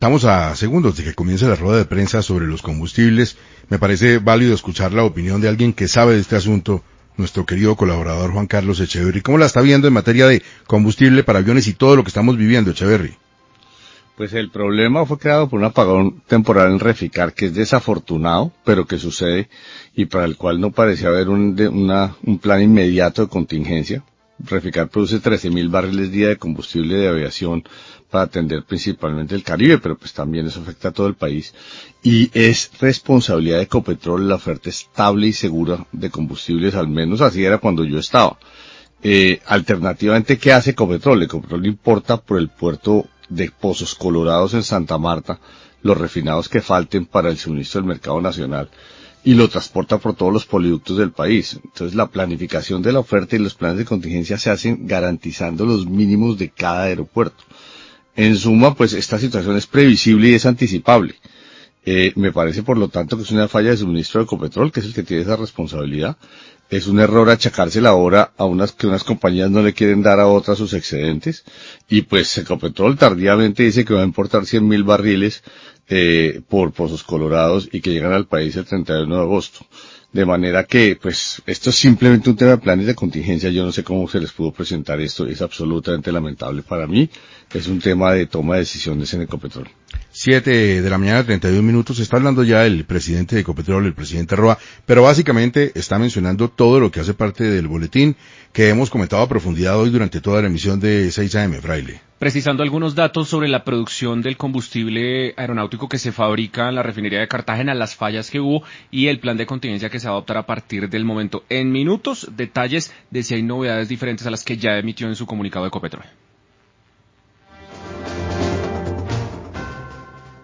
Estamos a segundos de que comience la rueda de prensa sobre los combustibles. Me parece válido escuchar la opinión de alguien que sabe de este asunto, nuestro querido colaborador Juan Carlos Echeverry. ¿Cómo la está viendo en materia de combustible para aviones y todo lo que estamos viviendo, Echeverry? Pues el problema fue creado por un apagón temporal en Reficar, que es desafortunado, pero que sucede, y para el cual no parecía haber un plan inmediato de contingencia. Reficar produce 13.000 barriles día de combustible de aviación para atender principalmente el Caribe, pero pues también eso afecta a todo el país. Y es responsabilidad de Ecopetrol la oferta estable y segura de combustibles, al menos así era cuando yo estaba. Alternativamente, ¿qué hace Ecopetrol? Ecopetrol importa por el puerto de Pozos Colorados en Santa Marta los refinados que falten para el suministro del mercado nacional y lo transporta por todos los poliductos del país. Entonces la planificación de la oferta y los planes de contingencia se hacen garantizando los mínimos de cada aeropuerto. En suma, pues esta situación es previsible y es anticipable. Me parece, por lo tanto, que es una falla de suministro de Ecopetrol, que es el que tiene esa responsabilidad. Es un error achacársela ahora a unas compañías no le quieren dar a otras sus excedentes. Y pues Ecopetrol tardíamente dice que va a importar 100.000 barriles por Pozos Colorados y que llegan al país el 31 de agosto. De manera que, pues, esto es simplemente un tema de planes de contingencia. Yo no sé cómo se les pudo presentar esto. Es absolutamente lamentable para mí. Es un tema de toma de decisiones en Ecopetrol. 7 de la mañana, 31 minutos. Está hablando ya el presidente de Ecopetrol, el presidente Roa, pero básicamente está mencionando todo lo que hace parte del boletín que hemos comentado a profundidad hoy durante toda la emisión de 6 AM, Fraile. Precisando algunos datos sobre la producción del combustible aeronáutico que se fabrica en la refinería de Cartagena, las fallas que hubo y el plan de contingencia que se va a adoptar a partir del momento. En minutos, detalles de si hay novedades diferentes a las que ya emitió en su comunicado Ecopetrol.